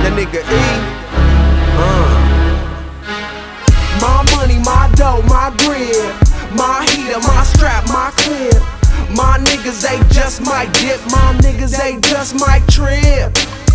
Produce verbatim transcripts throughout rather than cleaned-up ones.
That nigga E. Uh. My money, my dough, my grip, my heater, my strap, my clip. My niggas, they just might dip. My niggas, they just might trip.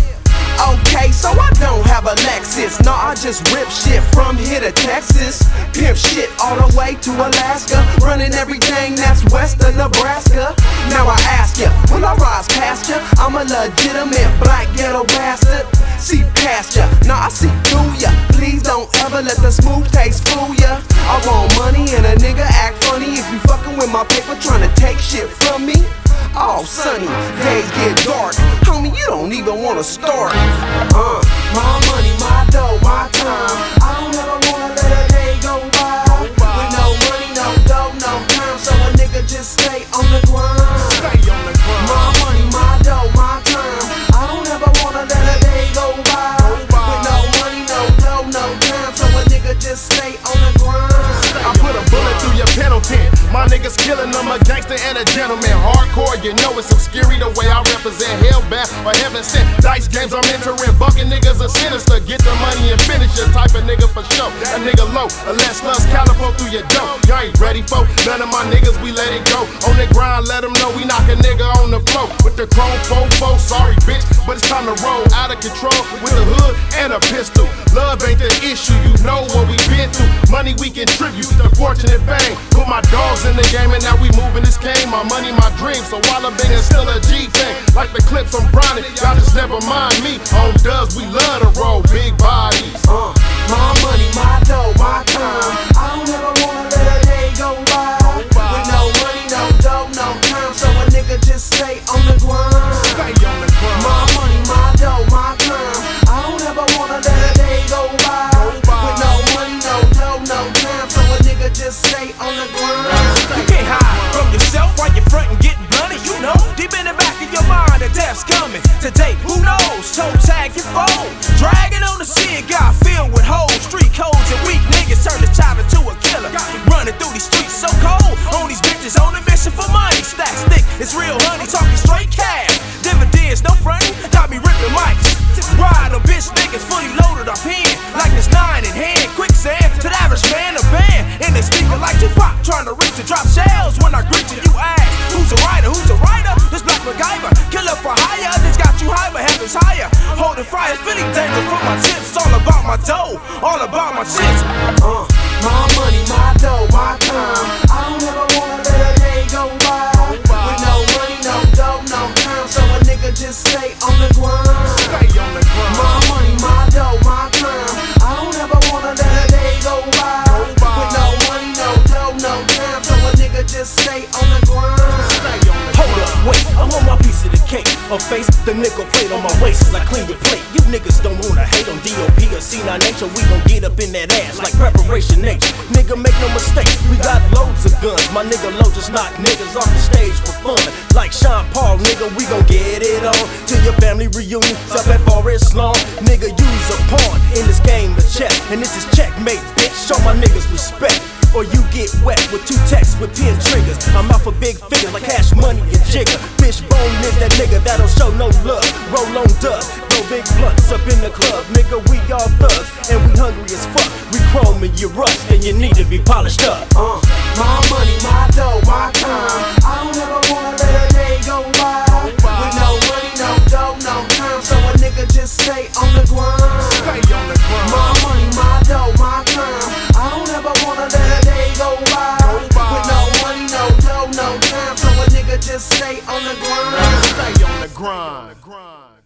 Okay, so I don't have a Lexus. No, I just rip shit from here to Texas. Pimp shit all the way to Alaska. Running everything that's west of Nebraska. Now I ask ya, will I rise past ya? I'm a legitimate black ghetto bastard. See past ya, nah I see through ya. Please don't ever let the smooth taste fool ya. I want money and a nigga act funny if you fucking with my paper trying to take shit from me. Oh, sunny, days get dark. Homie, you don't even wanna start. Uh, my money, my dough, my time. I don't ever wanna let a day go by with no money, no dough, no time. So a nigga just stay on the grind. Stay on the grind. My money, my dough, my time. I don't ever wanna let a day go by with no money, no dough, no time. So a nigga just stay on the grind. I put a bullet through your penalty. My niggas killing them, a gangster and a gentleman. Hardcore, you know it's so scary the way I represent. Hellbound or heaven sent. Dice games I'm entering. Bucking niggas are sinister. Get the money and finish your type of nigga for sure. A nigga low, a less lust calipo through your dough. You ain't ready for none of my niggas, we let it go. On the grind, let them know we knock a nigga on the floor. With the chrome fofo, sorry bitch, but it's time to roll. Out of control with a hood and a pistol. Love ain't the issue, you know what we been through. Money we contribute, the fortune and fame. Put my dogs in the game and now we moving this game. My money, my dream, so while I'm being still a G thing. Like the clips I'm grinding, y'all just never mind me. On dubs, we love to roll big bodies. Uh, my money, my dough, my time. I don't ever wanna let a day go by with no money, no dough, no time. So a nigga just stay on the grind. Stay on the grind. My money, my dough, my time. I don't ever wanna let a day go by with no money, no dough, no time. So a nigga just stay on the grind. You can't hide from yourself while you're frontin' getting blunted. You know, deep in the back of your mind, the death's coming. Today, who knows? Toe tag your phone. Dragging on the shit, got filled with hoes. Street codes and weak niggas turn the child into a killer. Running through these streets so cold. On these bitches on a mission for money. Stack stick, it's real honey, talking straight cash. Dividends, no frontin', got me ripping mics. Ride on bitch niggas fully loaded up in. Like this nine in hand, quicksand. To the average man, a band. And they speaking like Tupac, trying to reach and drop shells. When I greet you, you ask, who's a writer, who's a writer? This black MacGyver, killer for hire. This got you high, but heaven's higher. Holding fire, feeling danger from my tips. All about my dough, all about my shit. Uh, my money, my dough, my time. I don't ever wanna let a day go by with no money, no dough, no time. So a nigga just stay on the grind. Stay on the grind. My money, my dough, my time. I don't ever wanna let a day go by with no money, no dough, no time. So a nigga just stay on the grind. Stay on the Hold up, wait, I want my piece of the cake. A face, the nickel plate on my waist as I clean your plate. You niggas don't wanna hate on D O P or C nine Nature. We gon' get up in that ass like preparation nature. Nigga, make no mistake, we got loads of guns. My nigga low just knock niggas off the stage for fun. Like Sean Paul, nigga, we gon' get it on. To your family reunion, up at Forest Lawn. Nigga, use a pawn in this game of chess. And this is checkmate, bitch. Show my niggas respect. Or you get wet with two texts with pin triggers. I'm out for big figures like Cash Money and Jigger. Fishbone is that nigga that don't show no love. Roll on dust, throw big blunts up in the club. Nigga, we all thugs, and we hungry as fuck. We chrome and you rust, and you need to be polished up. Uh, my money, my dough, my time. I don't ever wanna let a day go by with no money, no dough, no time. So a nigga just stay on the grind. Stay on the grind. My money, my dough, my time. I don't ever wanna let a day go by with no money, no dough, no time. So a nigga just stay on the grind. Stay on the grind.